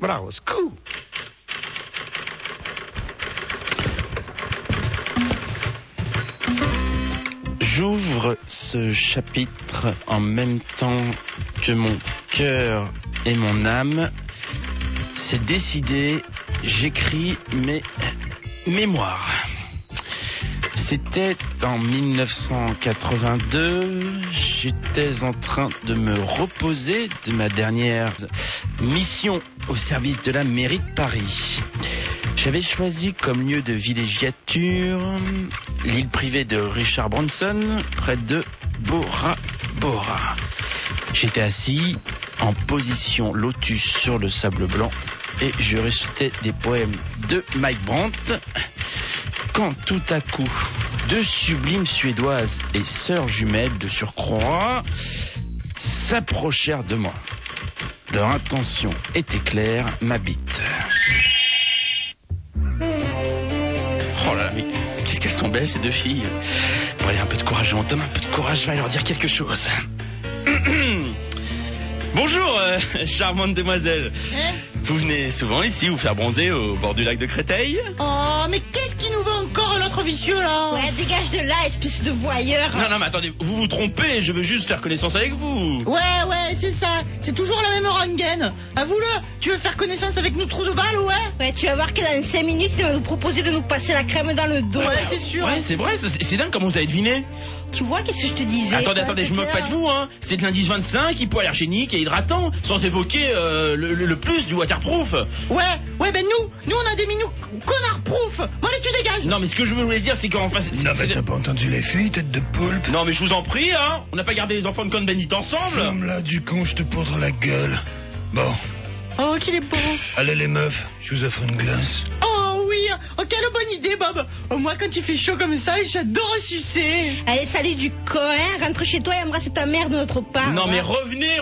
Bravo, scoop. J'ouvre ce chapitre en même temps que mon cœur et mon âme. C'est décidé, j'écris mes mémoires. C'était en 1982, j'étais en train de me reposer de ma dernière mission au service de la mairie de Paris. J'avais choisi comme lieu de villégiature l'île privée de Richard Branson, près de Bora Bora. J'étais assis en position lotus sur le sable blanc et je récitais des poèmes de Mike Brandt quand tout à coup, deux sublimes Suédoises et sœurs jumelles de surcroît s'approchèrent de moi. Leur intention était claire, ma bite. Oh là là, mais qu'est-ce qu'elles sont belles ces deux filles. Bon allez, un peu de courage, on donne un peu de courage, je vais leur dire quelque chose. Bonjour, charmante demoiselle. Vous venez souvent ici vous faire bronzer au bord du lac de Créteil? Oh, mais qu'est-ce qui nous veut encore l'autre vicieux, là? Ouais, dégage de là, espèce de voyeur. Non, mais attendez, vous vous trompez, je veux juste faire connaissance avec vous. Ouais, c'est ça. C'est toujours la même rengaine. Avoue-le, tu veux faire connaissance avec nous, trou de balle, ouais? Ouais, tu vas voir que dans 5 minutes, il va nous proposer de nous passer la crème dans le dos. Ouais, c'est sûr. Ouais, c'est vrai, c'est dingue comment vous avez deviné. Tu vois, qu'est-ce que je te disais? Attendez, je me moque pas de vous, hein. C'est de l'indice 25, hypoallergénique et hydratant, sans évoquer le plus du waterproof. Ouais, ben nous on a des minous connard-proof. Bon, allez, tu dégages. Non, mais ce que je voulais dire, c'est qu'en face... Non, mais t'as pas entendu les filles, tête de poulpe? Non, mais je vous en prie, hein. On n'a pas gardé les enfants de Cohn-Bendit ensemble. Ferme-la, du con, je te poudre la gueule. Bon. Oh, qu'il est beau. Allez, les meufs, je vous offre une glace. Oh oui, oh, quelle bonne idée, Bob. Oh, moi, quand il fait chaud comme ça, j'adore sucer. Allez, salut du con, hein. Rentre chez toi et embrasse ta mère de notre part. Non, mais revenez.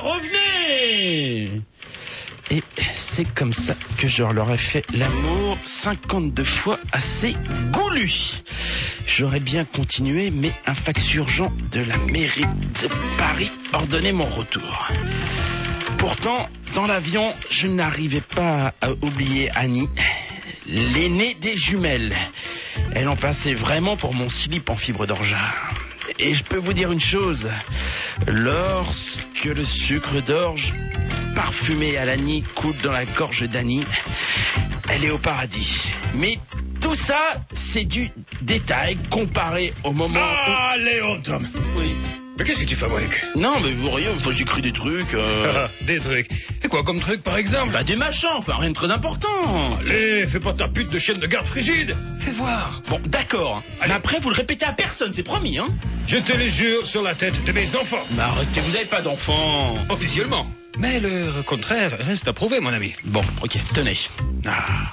Et c'est comme ça que je leur ai fait l'amour 52 fois assez goulu. J'aurais bien continué, mais un fax urgent de la mairie de Paris ordonnait mon retour. Pourtant, dans l'avion, je n'arrivais pas à oublier Annie, l'aînée des jumelles. Elle en passait vraiment pour mon slip en fibre d'orgeat. Et je peux vous dire une chose, lorsque le sucre d'orge parfumé à l'Annie coule dans la gorge d'Annie, elle est au paradis. Mais tout ça, c'est du détail comparé au moment Ah, Léon, Tom. Oui. Mais qu'est-ce que tu fabriques? Non, mais vous rien, j'ai écrit des trucs... Des trucs. Et quoi comme truc, par exemple? Bah des machins, enfin rien de très important. Allez, fais pas ta pute de chienne de garde frigide. Fais voir. Bon, d'accord. Mais après, vous le répétez à personne, c'est promis, hein. Je te le jure sur la tête de mes enfants. Mais arrêtez, vous n'avez pas d'enfants. Officiellement. Mais le contraire reste à prouver, mon ami. Bon, ok, tenez. Ah.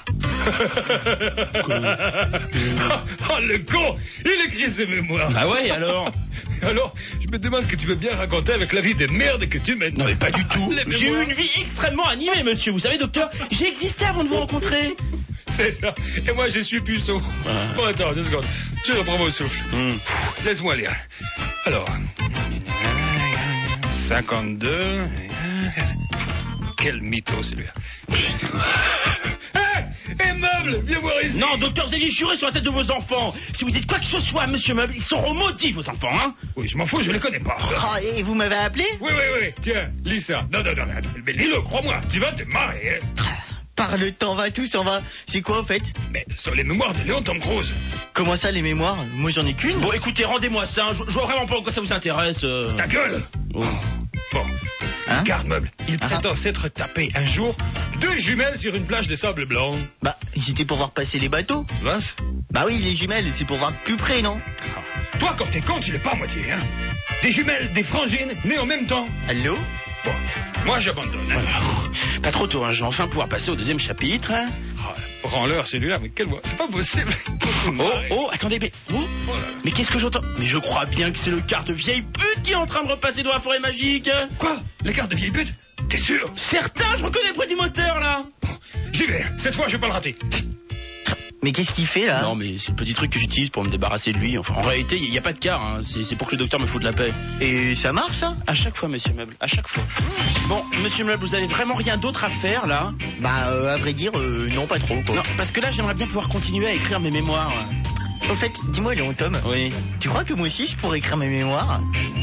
Oh, le con. Il écrit ses mémoires. Bah ouais, alors. Alors, je me demande ce que tu veux bien raconter avec la vie de merde que tu mènes. Non, mais pas du tout. Les J'ai eu mémoires. une vie extrêmement animée, monsieur. Vous savez, docteur, j'ai existé avant de vous rencontrer. C'est ça. Et moi, je suis puceau. Bon, attends, 2 secondes. Je reprends mon souffle. Laisse-moi lire. Alors, 52... Quel mytho, celui-là. Hé, Meuble, viens voir ici. Non, docteur, vous avez juré sur la tête de vos enfants. Si vous dites quoi que ce soit à monsieur Meuble, ils seront maudits, vos enfants, hein. Oui, je m'en fous, je les connais pas. Oh, et vous m'avez appelé? Oui. Tiens, lis ça. Non, attends. Mais lis-le, crois-moi. Tu vas te marrer, hein. Par le temps va, tout s'en va. C'est quoi, en fait? Mais ce sont les mémoires de Léon Tom Cruise. Comment ça, les mémoires? Moi, j'en ai qu'une. Bon, écoutez, rendez-moi ça. Je vois vraiment pas en quoi ça vous intéresse. Ta gueule. Oh. Bon. Hein? Garde Meuble, il prétend s'être tapé un jour 2 jumelles sur une plage de sable blanc. Bah, c'était pour voir passer les bateaux. Vince? Bah oui, les jumelles, c'est pour voir plus près, non? Toi, quand t'es con, tu l'es pas à moitié, hein. Des jumelles, des frangines, nées en même temps. Allô? Bon, moi j'abandonne. Hein. Pas trop tôt, hein. Je vais enfin pouvoir passer au 2e chapitre. Hein. Oh, branleur celui-là, mais quelle voix. C'est pas possible. Attendez, mais... Oh là là. Mais qu'est-ce que j'entends? Mais je crois bien que c'est le quart de vieille pute qui est en train de repasser dans la forêt magique. Quoi? Les cartes de vieille pute? T'es sûr? Certain, je reconnais le bruit du moteur, là. Bon, j'y vais. Cette fois, je vais pas le rater. Mais qu'est-ce qu'il fait là? Non, mais c'est le petit truc que j'utilise pour me débarrasser de lui. Enfin, en réalité, il n'y a pas de quart, hein. C'est pour que le docteur me foute la paix. Et ça marche ça? À chaque fois, monsieur Meuble, à chaque fois. Bon, monsieur Meuble, vous avez vraiment rien d'autre à faire là? Bah, à vrai dire, non, pas trop, quoi. Non, parce que là, j'aimerais bien pouvoir continuer à écrire mes mémoires. Au fait, dis-moi, Léon Tom. Oui. Tu crois que moi aussi, je pourrais écrire mes mémoires?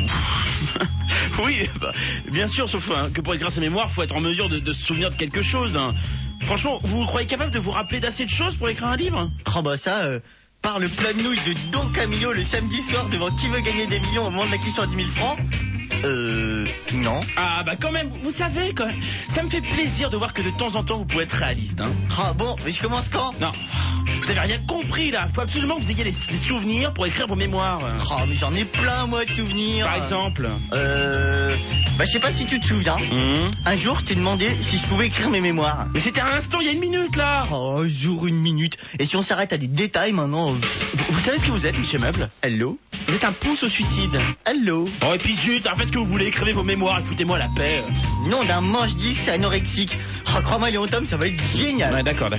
Oui, bah, bien sûr, sauf que pour écrire ses mémoires, faut être en mesure de se souvenir de quelque chose. Hein. Franchement, vous croyez capable de vous rappeler d'assez de choses pour écrire un livre? Oh bah ça, par le plat de nouilles de Don Camillo le samedi soir devant Qui veut gagner des millions au moment de la question à 10 000 francs? Non. Ah bah quand même, vous savez, quand même, ça me fait plaisir de voir que de temps en temps vous pouvez être réaliste. Hein. Ah bon, mais je commence quand? Non, vous avez rien compris là. Faut absolument que vous ayez des souvenirs pour écrire vos mémoires. Oh mais j'en ai plein moi de souvenirs. Par exemple? Bah je sais pas si tu te souviens. Un jour je t'ai demandé si je pouvais écrire mes mémoires. Mais c'était un instant, il y a 1 minute là. Oh, un jour, 1 minute. Et si on s'arrête à des détails maintenant... Vous savez ce que vous êtes, monsieur Meuble? Hello? Vous êtes un pouce au suicide. Hello? Oh et puis zut, en fait que vous voulez, écrivez vos mémoires et foutez-moi la paix. Nom d'un manche 10 anorexique. Oh, crois-moi Léon Tom, ça va être génial. Ouais, d'accord.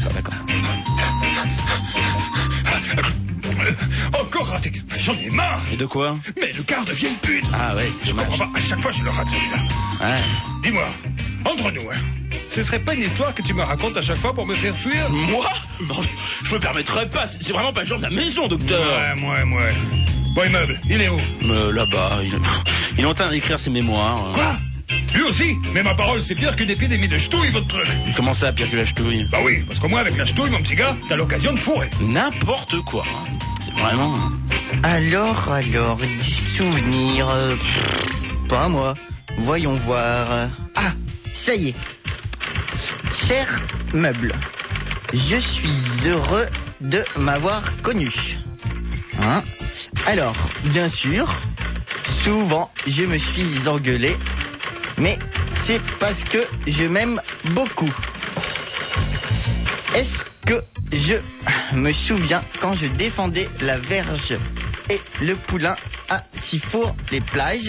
Encore raté. J'en ai marre. Et de quoi? Mais le quart devient une pute. Ah ouais, c'est Je dommage. comprends pas. À chaque fois, je le rate celui-là. Ouais. Dis-moi, entre nous, hein, ce serait pas une histoire que tu me racontes à chaque fois pour me faire fuir? Moi? Non, je me permettrais pas. C'est vraiment pas le genre de la maison, docteur. Ouais. Bon, Immeuble, il est où? Là-bas, il est en train d'écrire ses mémoires. Quoi? Lui aussi? Mais ma parole, c'est pire qu'une épidémie de ch'touille, votre truc. Comment ça, pire que la ch'touille? Bah oui, parce qu'au moins avec la ch'touille, mon petit gars, t'as l'occasion de fourrer. N'importe quoi. C'est vraiment... Alors, du souvenir... pas moi. Voyons voir... Ah, ça y est. Cher Meuble, je suis heureux de m'avoir connu. Hein? Alors, bien sûr, souvent je me suis engueulé, mais c'est parce que je m'aime beaucoup. Est-ce que je me souviens quand je défendais la verge et le poulain à Sifour-les-Plages?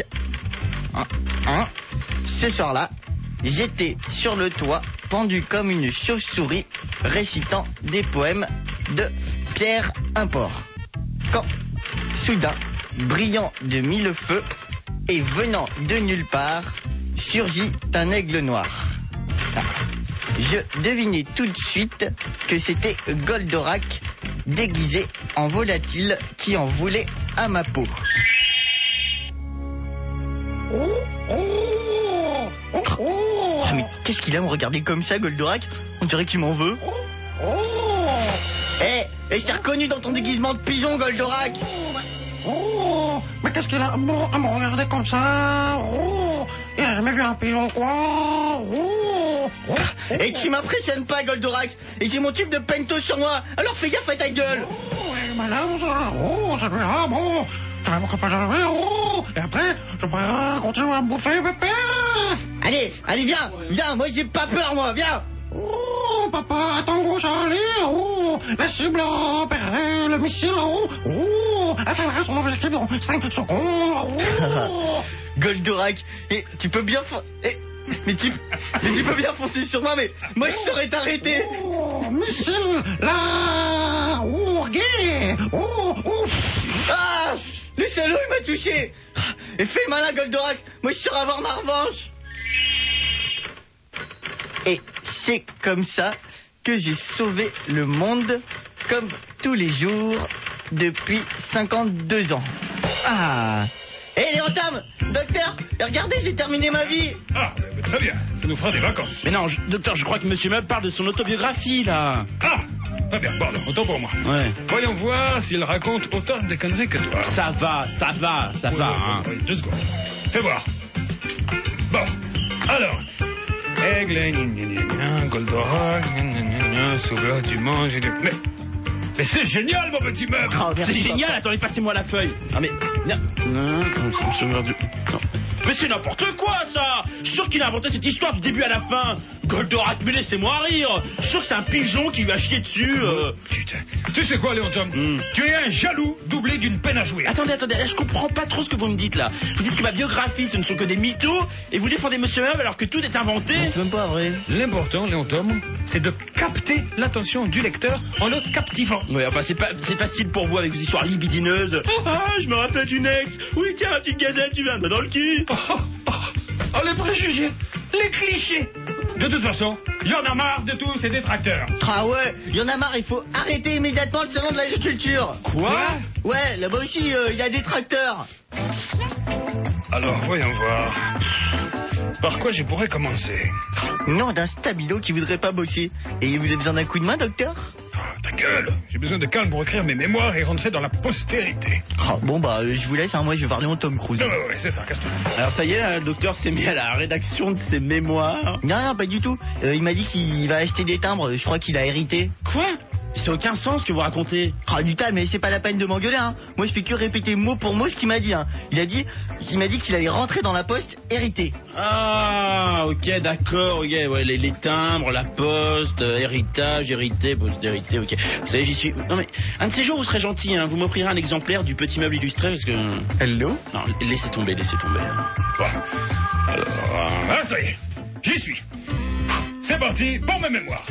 Ce soir-là, j'étais sur le toit, pendu comme une chauve-souris, récitant des poèmes de Pierre Import. Quand, soudain, brillant de 1000 feux et venant de nulle part, surgit un aigle noir. Je devinai tout de suite que c'était Goldorak, déguisé en volatile qui en voulait à ma peau. Oh, mais qu'est-ce qu'il a à me regarder comme ça, Goldorak? On dirait qu'il m'en veut. Et je t'ai reconnu dans ton déguisement de pigeon, Goldorak. Oh, mais qu'est-ce qu'il a à me regarder comme ça? Oh, il a jamais vu un pigeon, quoi? Et tu m'impressionnes pas, Goldorak. Et j'ai mon tube de pento sur moi. Alors fais gaffe à ta gueule. Madame, ça, celui-là, bon, tu vas me couper de lui, et après, je pourrais continuer à me bouffer, pépé. Allez, viens, moi j'ai pas peur, moi, viens. Oh, papa, Tango Charlie, la cible a repéré le missile, atteindra son objectif dans 5 secondes, Goldorak, et tu peux bien mais tu peux bien foncer sur moi, mais moi je saurais t'arrêter. Missile, là, gay, Ah, le salaud il m'a touché. Et fais le malin, Goldorak, moi je saurais avoir ma revanche. Et c'est comme ça que j'ai sauvé le monde, comme tous les jours, depuis 52 ans. Ah. Hé, Léon Tom, docteur, regardez, j'ai terminé ma vie. Ah, très bien, ça nous fera des vacances. Mais non, docteur, je crois que monsieur Meuble parle de son autobiographie, là. Ah, très bien, pardon, autant pour moi. Ouais. Voyons voir s'il raconte autant de conneries que toi. Ça va, hein. Oui, 2 secondes. Fais voir. Bon, alors... Aigle, Goldorak, sauveur du monde, mais c'est génial, mon petit Meuble. Oh, c'est génial, attendez, passez-moi la feuille. Ah mais... Non, c'est le sauveur du... Non. Mais c'est n'importe quoi, ça. Je suis sûr qu'il a inventé cette histoire du début à la fin. Goldorak, mais laissez-moi rire. Je suis sûr que c'est un pigeon qui lui a chié dessus. Putain. Tu sais quoi, Léon Tom? Tu es un jaloux doublé d'une peine à jouer. Attendez, je comprends pas trop ce que vous me dites là. Vous dites que ma biographie, ce ne sont que des mythos, et vous défendez Monsieur Meub alors que tout est inventé. C'est même pas vrai. L'important, Léon Tom, c'est de capter l'attention du lecteur en le captivant. Ouais, enfin, c'est facile pour vous avec vos histoires libidineuses. Ah, je me rappelle d'une ex. Oui, tiens, ma petite gazelle, tu viens dans le cul. Oh, les préjugés, les clichés. De toute façon, il y en a marre de tous ces détracteurs. Ah ouais, il y en a marre, il faut arrêter immédiatement le salon de l'agriculture. Quoi? Ouais, là-bas aussi, il y a des tracteurs. Alors, voyons voir. Par quoi je pourrais commencer? Non, d'un stabilo qui voudrait pas bosser. Et vous avez besoin d'un coup de main, docteur? Ta gueule. J'ai besoin de calme pour écrire mes mémoires et rentrer dans la postérité. Bon bah, je vous laisse, hein, moi je vais parler en Tom Cruise. Ouais, c'est ça, casse-toi. Alors ça y est, le docteur s'est mis à la rédaction de ses mémoires. Non, pas du tout. Il m'a dit qu'il va acheter des timbres, je crois qu'il a hérité. Quoi? C'est aucun sens ce que vous racontez. Du tal, mais c'est pas la peine de m'engueuler, hein. Moi je fais que répéter mot pour mot ce qu'il m'a dit, hein. Il m'a dit qu'il allait rentrer dans la poste hérité. Ah, ok, d'accord, ok, ouais, les timbres, la poste, héritage, hérité, postérité, ok. Vous savez, j'y suis. Non mais, un de ces jours, vous serez gentil, hein, vous m'offrirez un exemplaire du petit meuble illustré, parce que... Hello? Non, laissez tomber. Bon. Alors, ça y est, j'y suis. C'est parti pour mes mémoires.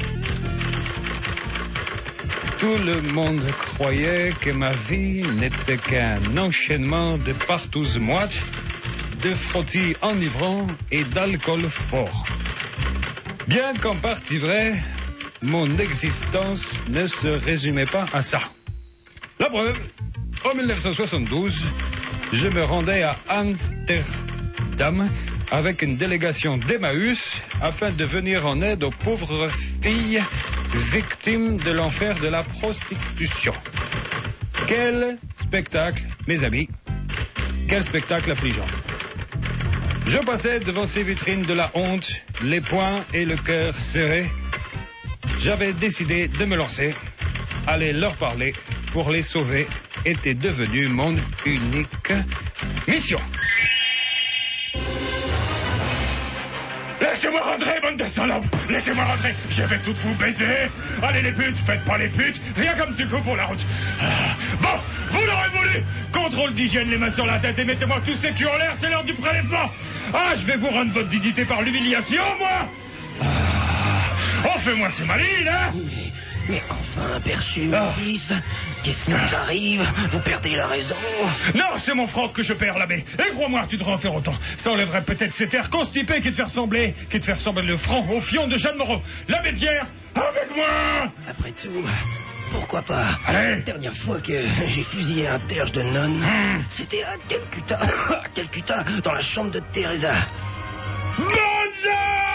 Tout le monde croyait que ma vie n'était qu'un enchaînement de partous moites, de frottis enivrants et d'alcool fort. Bien qu'en partie vrai, mon existence ne se résumait pas à ça. La preuve, en 1972, je me rendais à Amsterdam avec une délégation d'Emmaüs afin de venir en aide aux pauvres filles victimes de l'enfer de la prostitution. Quel spectacle, mes amis. Quel spectacle affligeant. Je passais devant ces vitrines de la honte, les poings et le cœur serrés. J'avais décidé de me lancer. Aller leur parler pour les sauver était devenu mon unique mission. Laissez-moi rentrer, bande de salopes! Laissez-moi rentrer! Je vais toutes vous baiser! Allez les putes, faites pas les putes! Rien comme tu cours pour la route! Bon, vous l'aurez voulu! Contrôle d'hygiène, les mains sur la tête et mettez-moi tous ces culs en l'air, c'est l'heure du prélèvement! Je vais vous rendre votre dignité par l'humiliation, moi! Oh, fais-moi ces malines, hein! Mais enfin, perçu, mon fils, qu'est-ce qui vous arrive? Vous perdez la raison? Non, c'est mon froc que je perds, l'abbé. Et crois-moi, tu devrais en faire autant. Ça enlèverait peut-être cet air constipé qui te fait ressembler le front au fion de Jeanne Moreau. L'abbé Pierre, avec moi! Après tout, pourquoi pas? Allez. La dernière fois que j'ai fusillé un terge de nonne, c'était à Calcutta, dans la chambre de Teresa. Bonza!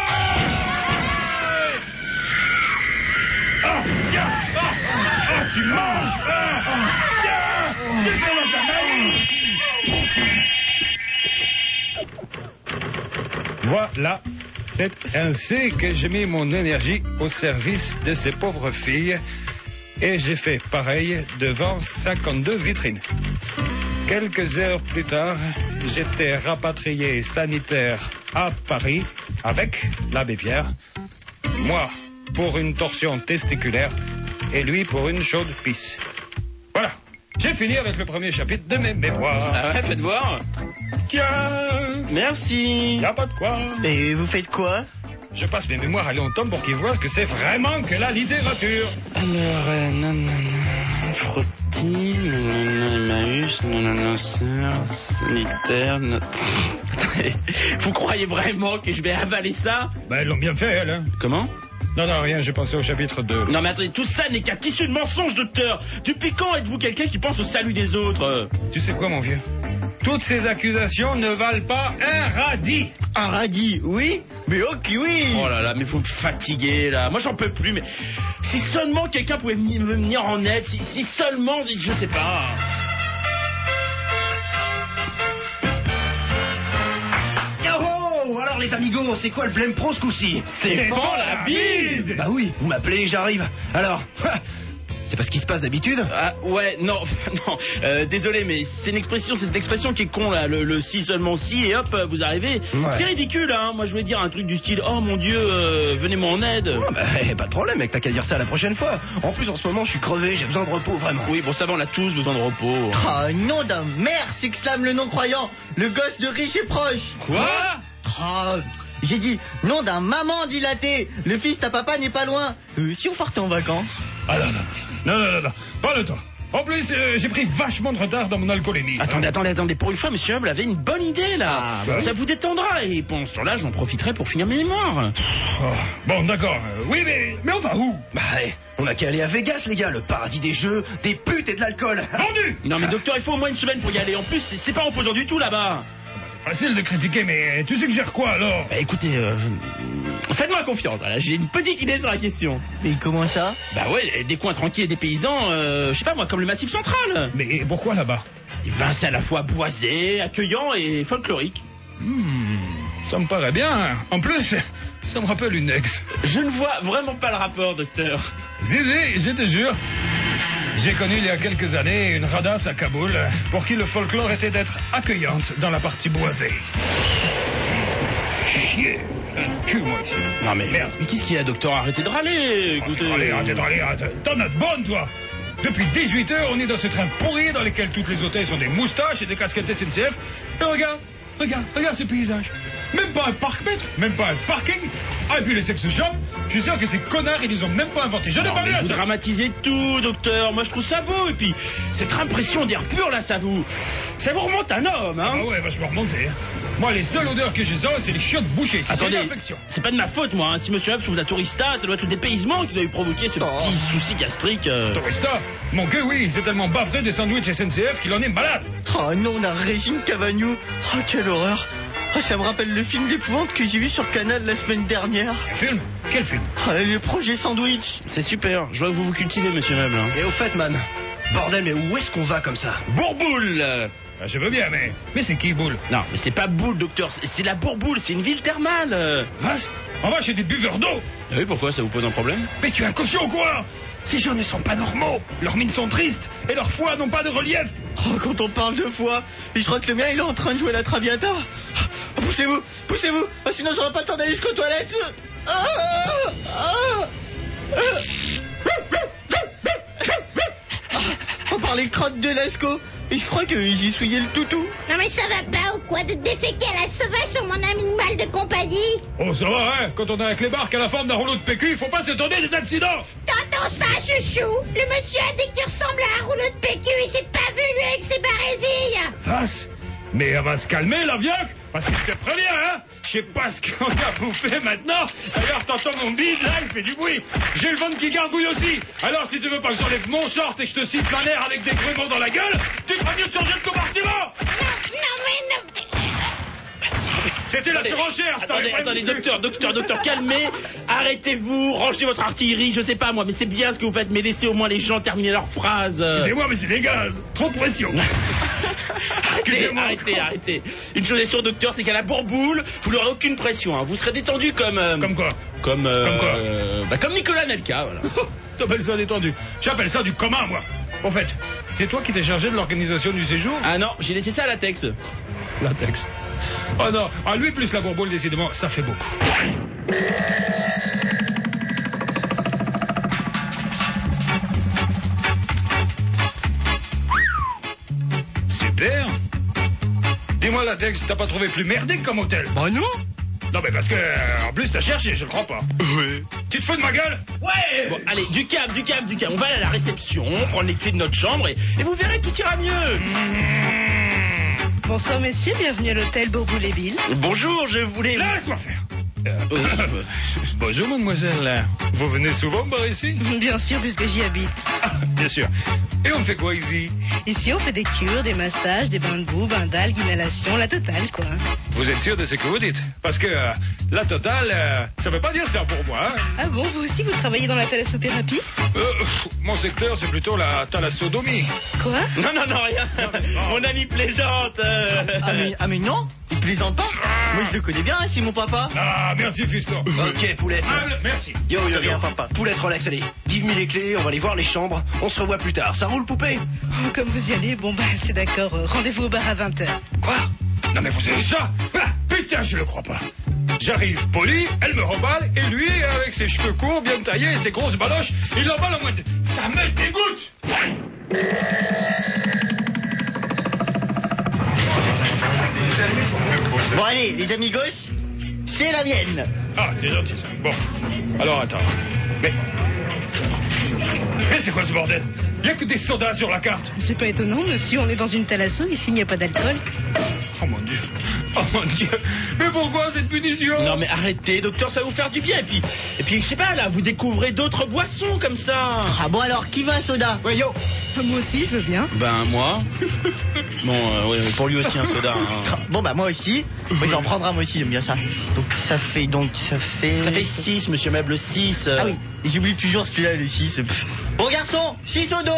Tiens! Tu manges! Tiens! C'est dans ta main! Voilà. C'est ainsi que j'ai mis mon énergie au service de ces pauvres filles et j'ai fait pareil devant 52 vitrines. Quelques heures plus tard, j'étais rapatrié sanitaire à Paris avec l'abbé Pierre. Moi, pour une torsion testiculaire et lui pour une chaude pisse. Voilà, j'ai fini avec le premier chapitre de mes mémoires. Ah ouais, faites voir. Tiens, merci. Y a pas de quoi. Et vous faites quoi? Je passe mes mémoires à Léon Tom pour qu'il voit ce que c'est vraiment que la littérature. Alors, frottis, Emmaüs, sœur, sanitaire. Vous croyez vraiment que je vais avaler ça? Ben, elles l'ont bien fait, elles, hein. Comment? Non, rien, j'ai pensé au chapitre 2. Non mais attendez, tout ça n'est qu'un tissu de mensonges, docteur. Depuis quand êtes-vous quelqu'un qui pense au salut des autres? Tu sais quoi, mon vieux? Toutes ces accusations ne valent pas un radis. Un radis, oui? Mais ok, oui! Oh là là, mais vous me fatiguez là. Moi j'en peux plus, mais si seulement quelqu'un pouvait me venir en aide, si seulement, je sais pas. Alors les amigos, c'est quoi le blême pro ce coup-ci? C'est pas la bise. Bah oui, vous m'appelez, j'arrive. Alors, C'est pas ce qui se passe d'habitude? Ah ouais, non, désolé, mais c'est cette expression qui est con là, le si seulement si et hop, vous arrivez. Ouais. C'est ridicule, hein. Moi je voulais dire un truc du style, oh mon Dieu, venez-moi en aide. Oh, bah, pas de problème, mec, t'as qu'à dire ça la prochaine fois. En plus, en ce moment, je suis crevé, j'ai besoin de repos, vraiment. Oui, bon ça va, on a tous besoin de repos. Oh, nom d'un mère, s'exclame le non-croyant, le gosse de riche et proche. Quoi? Oh, j'ai dit, nom d'un maman dilatée, le fils ta papa n'est pas loin. Si on partait en vacances? Ah non, pas le temps. En plus, j'ai pris vachement de retard dans mon alcoolémie. Attendez, pour une fois, monsieur Hubble avait une bonne idée là. Ah, bah ça vous détendra et pendant ce temps-là, j'en profiterai pour finir mes mémoires. Oh, bon, d'accord. Oui, mais on va où? Bah, on a qu'à aller à Vegas, les gars, le paradis des jeux, des putes et de l'alcool. Vendu! Non mais docteur, il faut au moins une semaine pour y aller. En plus, c'est pas reposant du tout là-bas. Facile de critiquer, mais tu suggères quoi alors? Bah écoutez, faites-moi confiance, voilà, j'ai une petite idée sur la question. Mais comment ça? Bah ouais, des coins tranquilles et des paysans, je sais pas moi, comme le Massif Central. Mais pourquoi là-bas? Et ben c'est à la fois boisé, accueillant et folklorique. Ça me paraît bien. En plus, ça me rappelle une ex. Je ne vois vraiment pas le rapport, docteur. Zézé, je te jure. J'ai connu il y a quelques années une radasse à Kaboul pour qui le folklore était d'être accueillante dans la partie boisée. Fais chier. J'ai un cul, moi, ici. Non mais Merde. mais qu'est-ce qu'il y a, docteur? Arrêtez de râler, écoutez. Arrêtez de râler. T'en as de bonnes, toi. Depuis 18 heures, on est dans ce train pourri dans lequel toutes les hôtesses ont des moustaches et des casquettes SNCF. Et regarde ce paysage. Même pas un parc-mètre, même pas un parking. Ah, et puis les sex shops, je suis sûr que ces connards, ils les ont même pas inventés. Je n'ai Non, pas mais vu vous ça. dramatisez tout, docteur. Moi, je trouve ça beau. Et puis, cette impression d'air pur, là, ça vous remonte un homme, hein. Ah ouais, vachement remonté. Moi, les seules odeurs que j'ai ça, c'est les chiottes bouchées. C'est une Attendez, infection. c'est pas de ma faute, moi. Hein. Si monsieur Hub trouve la tourista, ça doit être le dépaysement qui doit lui provoquer ce petit souci gastrique. Tourista, mon que oui, c'est tellement bavré des sandwichs SNCF qu'il en est malade. Oh non d'un Régine Cavagnou. Oh quelle horreur. Oh, ça me rappelle le film d'épouvante que j'ai vu sur Canal la semaine dernière. Un film? Quel film? Oh, le projet Sandwich. C'est super. Je vois que vous vous cultivez, monsieur Hub. Hein. Et au fait, man, bordel, mais où est-ce qu'on va comme ça? Bourboule. Ah, je veux bien, mais c'est qui, Boule? Non, mais c'est pas Boule, docteur. C'est la Bourboule. C'est une ville thermale. Vache, on va chez des buveurs d'eau. Oui, pourquoi? Ça vous pose un problème? Mais tu es un cochon, quoi? Ces gens ne sont pas normaux. Leurs mines sont tristes et leurs foies n'ont pas de relief. Oh, quand on parle de foie, je crois que le mien il est en train de jouer la Traviata. Oh, poussez-vous, oh, sinon j'aurai pas le temps d'aller jusqu'aux toilettes. On parle les crottes de Lascaux. Et je crois que j'ai souillé le toutou. Non mais ça va pas ou quoi de déféquer à la sauvage sur mon animal de compagnie? Oh, ça va, hein? Quand on a un clébard qui a la forme d'un rouleau de PQ, il faut pas s'étonner des accidents. T'entends ça, chouchou? Le monsieur a dit que tu ressembles à un rouleau de PQ. Il s'est pas vu, lui, avec ses barésilles. Vache. Mais elle va se calmer, la vieille, parce que je te préviens, hein. Je sais pas ce qu'on a bouffé maintenant. D'ailleurs, t'entends mon bide, là, il fait du bruit. J'ai le ventre qui gargouille aussi. Alors, si tu veux pas que j'enlève mon short et que je te siffle un air avec des grumeaux dans la gueule, tu feras mieux de changer de compartiment. Non. C'était la surenchère, ça. Attendez, docteur, calmez. Arrêtez-vous, rangez votre artillerie, je sais pas moi, mais c'est bien ce que vous faites, mais laissez au moins les gens terminer leurs phrases. Excusez-moi, mais c'est des gaz. Trop de pression. Arrêtez. Une chose est sûre, docteur, c'est qu'à la Bourboule, vous n'aurez aucune pression. Hein. Vous serez détendu comme... Comme quoi? Comme quoi? Comme Nicolas Nelka, voilà. T'appelles ça détendu? J'appelle ça du commun, moi. En fait, c'est toi qui t'es chargé de l'organisation du séjour? Ah non, j'ai laissé ça à Latex. Latex. Oh non, ah, lui plus la Bourboule, décidément, ça fait beaucoup. Super. Dis-moi, Latex, t'as pas trouvé plus merdique comme hôtel? Bah non. Non, mais parce que, en plus, t'as cherché, je le crois pas. Oui. Tu te fous de ma gueule? Ouais. Bon, allez, du calme. On va aller à la réception, prendre les clés de notre chambre et vous verrez, tout ira mieux. Bonsoir messieurs, bienvenue à l'hôtel Bourboule-et-Ville. Bonjour, je voulais... Laisse-moi faire. Bonjour, mademoiselle. Vous venez souvent par ici? Bien sûr, puisque j'y habite. Ah, bien sûr. Et on fait quoi ici? Ici, on fait des cures, des massages, des bains de boue, bains d'algues, inhalation, la totale, quoi. Vous êtes sûr de ce que vous dites? Parce que la totale, ça veut pas dire ça pour moi. Hein? Ah bon, vous aussi, vous travaillez dans la thalassothérapie? Mon secteur, c'est plutôt la thalassodomie. Quoi? Non, rien. Mon ami plaisante. Ah mais non, il plaisante pas. Moi je le connais bien, c'est mon papa. Ah, Ah, merci, fiston. Ok, Poulette. Merci. Yo, rien, papa. Poulette, relax, allez. Give-moi les clés, on va aller voir les chambres. On se revoit plus tard. Ça roule, poupée? Oh, comme vous y allez, bon bah c'est d'accord. Rendez-vous au bar à 20h. Quoi? Non, mais vous avez ça? Ah, putain, je le crois pas. J'arrive poli, elle me remballe, et lui, avec ses cheveux courts, bien taillés et ses grosses baloches, il l'emballe en moins de... Ça me dégoûte! Bon, allez, les amigos, c'est la mienne. Ah, c'est gentil, ça. Bon. Alors, attends. Mais c'est quoi ce bordel? Il n'y a que des sodas sur la carte. C'est pas étonnant, monsieur, on est dans une thalasso, ici il n'y a pas d'alcool. Oh mon Dieu. Oh mon Dieu. Mais pourquoi cette punition? Non mais arrêtez, docteur, ça va vous faire du bien. Et puis, je sais pas, là, vous découvrez d'autres boissons comme ça. Ah bon, alors, qui veut un soda? Ouais, yo. Moi aussi, je veux bien. Ben, moi. Bon, ouais, pour lui aussi un soda. Hein. Bon, bah, moi aussi. Oui, j'en prendrai moi aussi, j'aime bien ça. Donc, ça fait... Ça fait 6, monsieur Meuble, 6. Ah oui, j'oublie toujours celui-là, le 6. Bon, garçon, 6 au dos.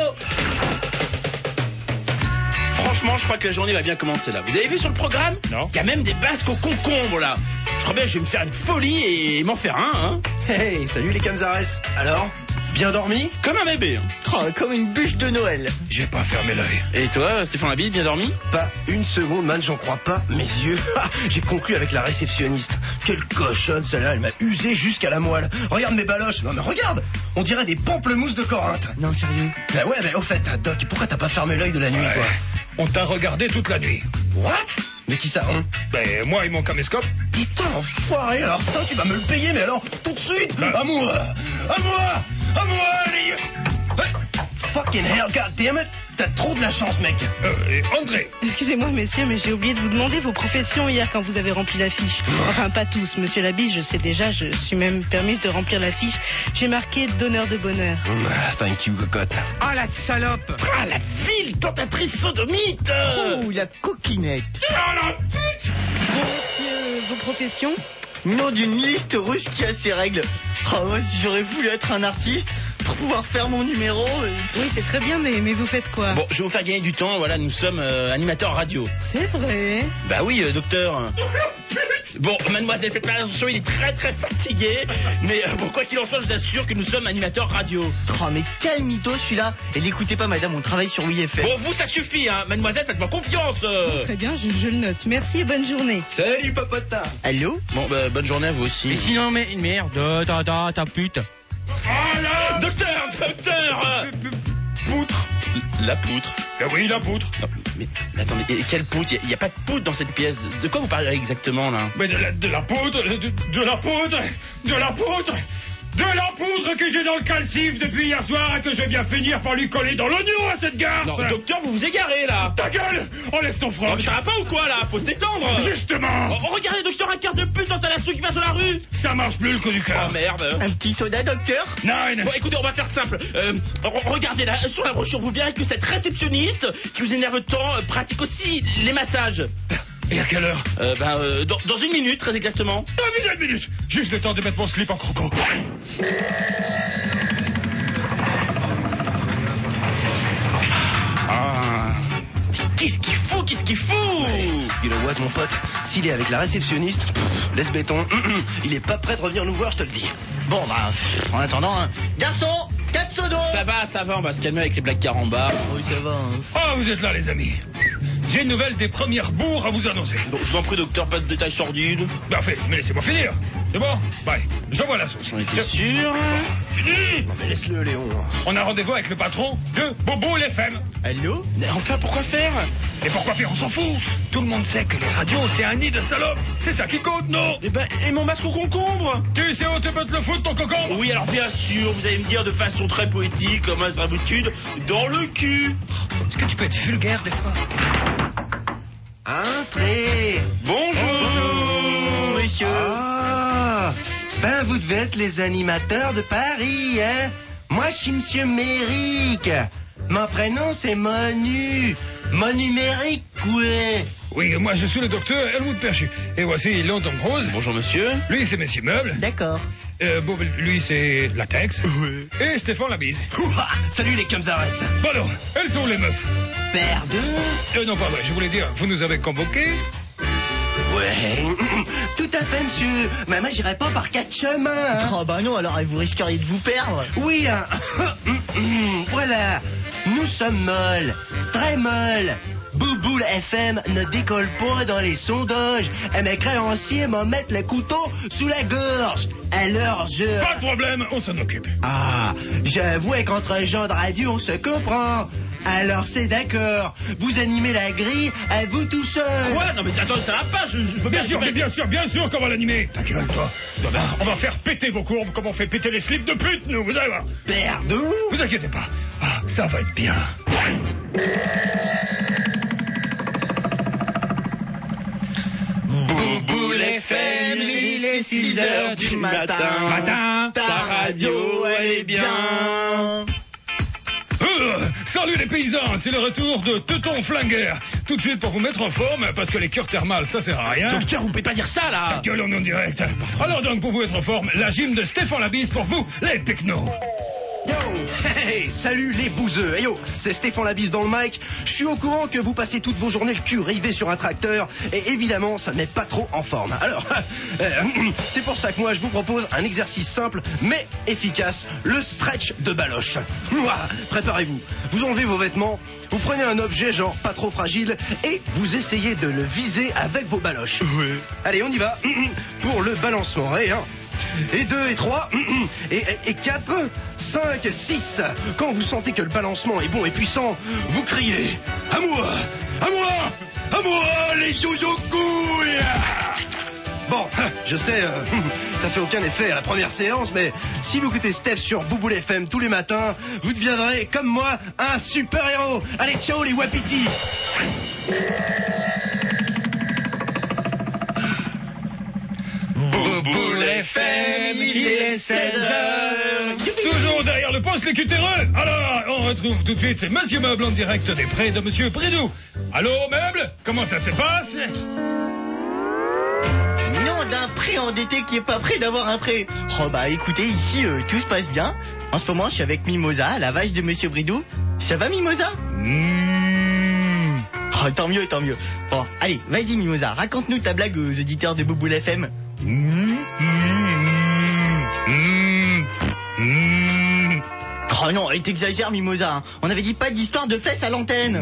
Franchement, je crois que la journée va bien commencer là. Vous avez vu sur le programme? Non. Il y a même des basques au concombre là. Je crois bien que je vais me faire une folie et m'en faire un, hein. Hey, salut les Camzares. Alors, bien dormi? Comme un bébé. Hein. Oh, comme une bûche de Noël. J'ai pas fermé l'œil. Et toi, Stéphane Labille, bien dormi? Pas une seconde, man, j'en crois pas mes yeux. J'ai conclu avec la réceptionniste. Quelle cochonne celle-là, elle m'a usé jusqu'à la moelle. Regarde mes baloches. Non mais regarde, on dirait des pamplemousses de Corinthe. Non, sérieux. Bah ouais, mais au fait, Doc, pourquoi t'as pas fermé l'œil de la nuit, toi? On t'a regardé toute la nuit. What? Mais qui ça, hein? Ben, moi et mon caméscope. Putain, enfoiré, alors ça, tu vas me le payer, mais alors, tout de suite? Ah. À moi, les... Fucking hell, goddammit! T'as trop de la chance, mec! Et André. Excusez-moi, messieurs, mais j'ai oublié de vous demander vos professions hier quand vous avez rempli la fiche. Enfin, pas tous. Monsieur Labisse, je sais déjà, je suis même permise de remplir la fiche. J'ai marqué donneur de bonheur. Thank you, cocotte. Ah, la salope. Ah, la ville tentatrice sodomite. Oh, la coquinette. Ah, la... Bon, monsieur, vos professions? Nom d'une liste russe qui a ses règles. Oh, ouais, j'aurais voulu être un artiste pour pouvoir faire mon numéro. Oui, c'est très bien, mais vous faites quoi? Bon, je vais vous faire gagner du temps. Voilà, nous sommes animateurs radio. C'est vrai. Bah oui, docteur. Bon, mademoiselle, faites pas attention, il est très très fatigué. Mais bon, quoi qu'il en soit, je vous assure que nous sommes animateurs radio. Oh, mais quel mytho celui-là. Et l'écoutez pas, madame, on travaille sur WFM. Bon, vous, ça suffit, hein. Mademoiselle, faites-moi confiance. Très bien, je le note. Merci et bonne journée. Salut, papata! Allô? Bon, bah, bonne journée à vous aussi. Mais sinon, mais une merde, ta pute. Docteur. Poutre. La poutre. Ben oui, la poutre. Non, mais attendez, quelle poutre? Il n'y a pas de poutre dans cette pièce. De quoi vous parlez exactement, là? Mais de la poudre, de la poudre que j'ai dans le calcif depuis hier soir et que je vais bien finir par lui coller dans l'oignon à cette garce. Non, docteur, vous vous égarez, là. Ta gueule. Enlève ton Non, froc. mais ça va pas ou quoi, là? Faut se détendre. Justement. Oh, regardez, docteur, un quart de pute dans Thalasso qui passe dans la rue. Ça marche plus le coup du cœur. Oh, merde. Un petit soda, docteur? Nine. Bon, écoutez, on va faire simple. Regardez là, sur la brochure, vous verrez que cette réceptionniste qui vous énerve tant pratique aussi les massages. Et à quelle heure? Dans 1 minute, très exactement. 2 minutes. Juste le temps de mettre mon slip en croco. Ah. Qu'est-ce qu'il fout? You know what, mon pote? S'il est avec la réceptionniste, laisse béton. Il est pas prêt de revenir nous voir, je te le dis. Bon, bah, en attendant, hein. Garçon, 4 sodos. Ça va, on va se calmer avec les blagues carambars. Oui, ça va, hein. Ah, vous êtes là, les amis. J'ai une nouvelle des premières bourres à vous annoncer. Donc, je vous en prie, docteur, pas de détails sordides. Parfait, mais laissez-moi finir. C'est bon? Bye. J'envoie la sauce. On était sûr. Fini. Non mais laisse-le, Léon. On a rendez-vous avec le patron de Bobo l'FM. Allô? Mais enfin, pourquoi faire? Et pourquoi faire? On s'en fout. Tout le monde sait que les radios, c'est un nid de salopes. C'est ça qui compte, non? Et mon masque au concombre? Tu sais où tu peux te le foutre, ton cocon? Oui, alors bien sûr, vous allez me dire de façon très poétique, comme à d'habitude, dans le cul. Est-ce que tu peux être vulgaire des fois? Entrez! Bonjour. Monsieur. Ah! Ben, vous devez être les animateurs de Paris, hein? Moi, je suis Monsieur Méric. Mon prénom, c'est Monu. Monu Méric, ouais. Oui, moi je suis le docteur Helmut Perchu. Et voici London Rose. Bonjour, monsieur. Lui, c'est Monsieur Meuble. D'accord. Bon, lui, c'est Latex. Oui. Et Stéphane Labisse. Ouah! Salut les Camzares. Bon alors, elles sont les meufs. Père de... Non, pas vrai, je voulais dire, vous nous avez convoqués Ouais, tout à fait, monsieur. Mais moi, j'irai pas par 4 chemins. Hein. Oh bah non, alors vous risqueriez de vous perdre. Oui, hein. Voilà. Nous sommes molles, très molles. Bouboule FM ne décolle pas dans les sondages. Et mes créanciers m'en mettent le couteau sous la gorge. Alors je... Pas de problème, on s'en occupe. Ah, j'avoue qu'entre gens de radio, on se comprend. Alors c'est d'accord. Vous animez la grille à vous tout seul. Quoi? Non mais attends, ça va pas, je peux Bien sûr, mais bien sûr qu'on va l'animer. Ta gueule, toi. Demain, on va faire péter vos courbes comme on fait péter les slips de pute, nous, vous allez voir. Pardon? Vous inquiétez pas. Ah, ça va être bien. Bouboule FM, il est 6h du matin. Ta radio, elle est bien. Salut les paysans, c'est le retour de Teuton Flingueur. Tout de suite pour vous mettre en forme, parce que les cures thermales, ça sert à rien. Docteur, vous pouvez pas dire ça, là. Ta gueule en direct. Alors donc, pour vous mettre en forme, la gym de Stéphane Labisse pour vous, les technos. Yo, hey, salut les bouseux. Hey yo, c'est Stéphane Labisse dans le mic. Je suis au courant que vous passez toutes vos journées le cul rivé sur un tracteur et évidemment ça ne met pas trop en forme. Alors, c'est pour ça que moi je vous propose un exercice simple mais efficace, le stretch de baloche. Préparez-vous, vous enlevez vos vêtements, vous prenez un objet genre pas trop fragile et vous essayez de le viser avec vos baloches. Oui. Allez, on y va pour le balancement. Et 1, et 2, et 3, et 4, 5, 6. Quand vous sentez que le balancement est bon et puissant, vous criez « À moi, à moi, à moi, les yo-yo couilles !» Bon, je sais, ça fait aucun effet à la première séance, mais si vous écoutez Steph sur Bouboule FM tous les matins, vous deviendrez, comme moi, un super-héros. Allez, ciao les wapitis. Bouboule FM, il est 16h. Toujours derrière le poste, les cutéreux. Alors, on retrouve tout de suite Monsieur Meuble en direct des prés de Monsieur Bridou. Allô, Meuble? Comment ça se passe? Non, d'un prêt endetté qui est pas prêt d'avoir un prêt. Oh bah écoutez, ici tout se passe bien. En ce moment, je suis avec Mimosa, la vache de Monsieur Bridou. Ça va, Mimosa? Oh, tant mieux, tant mieux. Bon, allez, vas-y, Mimosa, raconte-nous ta blague aux auditeurs de Bouboule FM. Oh non, et t'exagères, Mimosa. Hein. On avait dit pas d'histoire de fesses à l'antenne.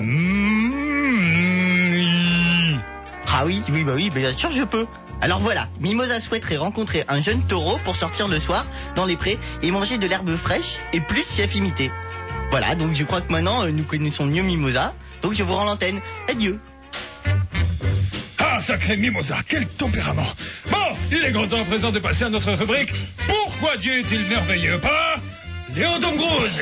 Ah oui, bien sûr je peux. Alors voilà, Mimosa souhaiterait rencontrer un jeune taureau pour sortir le soir dans les prés et manger de l'herbe fraîche et plus s'y affimiter. Voilà, donc je crois que maintenant nous connaissons mieux Mimosa, donc je vous rends l'antenne. Adieu. Ah, sacré Mimosa, quel tempérament. Bon, il est grand temps à présent de passer à notre rubrique. Pourquoi Dieu est-il merveilleux? Pas Léon Domgrose.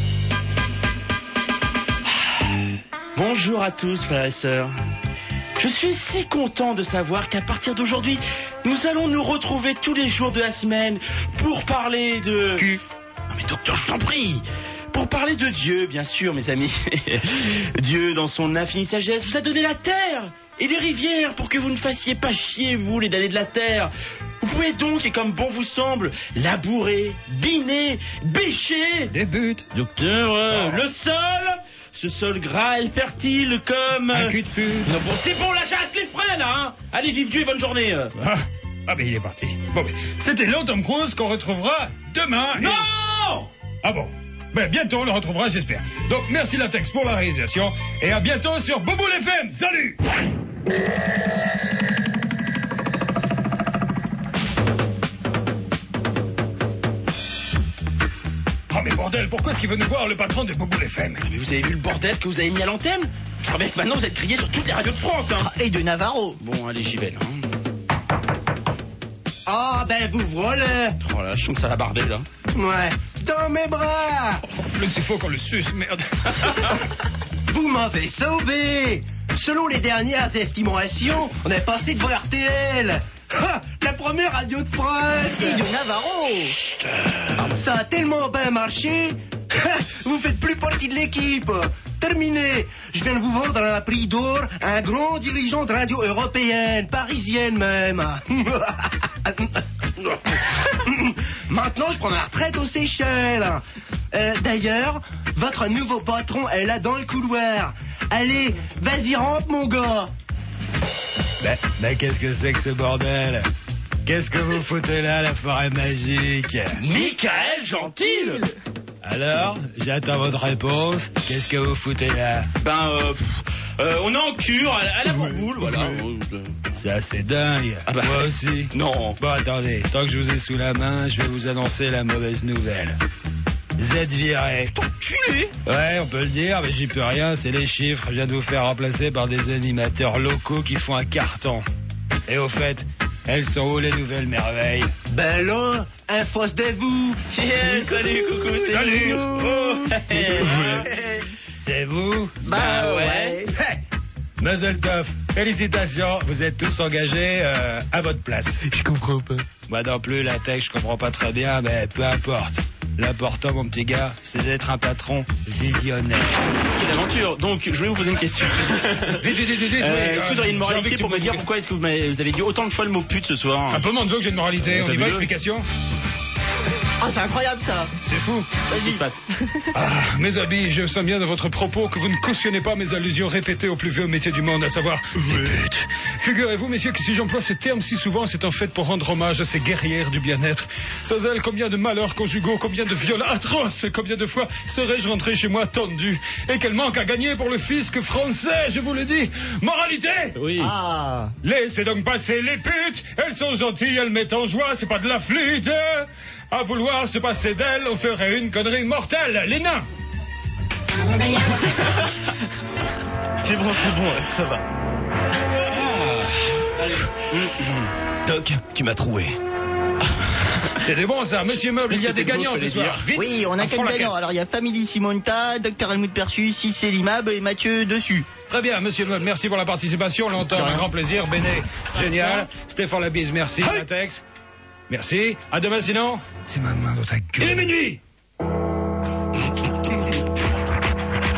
Bonjour à tous, frères et sœurs. Je suis si content de savoir qu'à partir d'aujourd'hui, nous allons nous retrouver tous les jours de la semaine pour parler de... Non mais docteur, je t'en prie. Pour parler de Dieu, bien sûr, mes amis. Dieu, dans son infinie sagesse, vous a donné la terre et les rivières pour que vous ne fassiez pas chier, vous, les damnés de la terre. Vous pouvez donc, et comme bon vous semble, labourer, biner, bêcher. Débute. Docteur, le sol, ce sol gras et fertile comme... Un cul de pute. Non, bon, c'est bon, là, j'arrête les frais, là, hein. Allez, vive Dieu et bonne journée. Ah, mais il est parti. Bon, mais c'était Léon Domgrose qu'on retrouvera demain. Non Ah bon. Ben, bientôt on le retrouvera, j'espère. Donc, merci Latex pour la réalisation. Et à bientôt sur Bouboule FM. Salut! Oh, mais bordel, pourquoi est-ce qu'il veut nous voir, le patron de Bouboule FM? Mais vous avez vu le bordel que vous avez mis à l'antenne? Je crois bien que maintenant vous êtes grillé sur toutes les radios de France, hein. Et de Navarro. Bon, allez, j'y vais, là. Ah, ben vous voilà. Oh là, je sens que ça va barder, là. Ouais, dans mes bras. En plus, il faut qu'on le suce, merde. Vous m'avez sauvé. Selon les dernières estimations, on est passé devant RTL. Ha, la première radio de France. Et de Navarro. Ça a tellement bien marché. Vous faites plus partie de l'équipe. Terminé. Je viens de vous vendre à un prix d'or un grand dirigeant de radio européenne, parisienne même. Maintenant, je prends ma retraite aux Seychelles. D'ailleurs, votre nouveau patron est là dans le couloir. Allez, vas-y, rentre, mon gars. Mais qu'est-ce que c'est que ce bordel? Qu'est-ce que vous foutez là, la forêt magique? Michael Gentil. Alors, j'attends votre réponse. Qu'est-ce que vous foutez là? On est en cure, à la bourboule, voilà. Ça, c'est dingue. Moi aussi. Non. Bon, attendez. Tant que je vous ai sous la main, je vais vous annoncer la mauvaise nouvelle. Vous êtes viré. T'enculé. Ouais, on peut le dire, mais j'y peux rien, c'est les chiffres. Je viens de vous faire remplacer par des animateurs locaux qui font un carton. Et au fait, elles sont où les nouvelles merveilles? Ben là, un fausse de vous. Yeah, salut, coucou, c'est Salut. nous. C'est vous? Bah ouais. Mazel tov. Félicitations, vous êtes tous engagés à votre place. Je comprends pas. Moi non plus, la tech, je comprends pas très bien, mais peu importe. L'important, mon petit gars, c'est d'être un patron visionnaire. Quelle aventure. Donc, je voulais vous poser une question. Vite. Est-ce que vous auriez une moralité pour me dire pourquoi est-ce que vous avez dit autant de fois le mot pute ce soir? Un peu Monzo que j'ai une moralité. On y va, explication? Ah, c'est incroyable ça. C'est fou. Qu'est-ce qui se passe? Ah, mes amis, je sens bien dans votre propos que vous ne cautionnez pas mes allusions répétées au plus vieux métier du monde, à savoir les putes. Figurez-vous, messieurs, que si j'emploie ce terme si souvent, c'est en fait pour rendre hommage à ces guerrières du bien-être. Sans elles, combien de malheurs conjugaux, combien de viols atroces, et combien de fois serais-je rentré chez moi tendu? Et quel manque à gagner pour le fisc français, je vous le dis. Moralité? Oui. Ah. Laissez donc passer les putes. Elles sont gentilles, elles mettent en joie, c'est pas de la flûte. À vouloir se passer d'elles, on ferait une connerie mortelle, les nains. C'est bon, ça va. Doc, tu m'as troué. C'était bon ça, monsieur Meuble, il y a des gagnants ce soir. Vite, Oui, on a fond quelques la gagnants. caisse. Alors, il y a Family Simonta, Dr Helmut Persus, Cissé Limab et Mathieu Dessus. Très bien, monsieur Meuble, merci pour la participation, longtemps, un grand plaisir. Béné, génial. Stéphane Labise, merci. Latex, merci. À demain sinon. C'est ma main dans ta gueule. Il est minuit.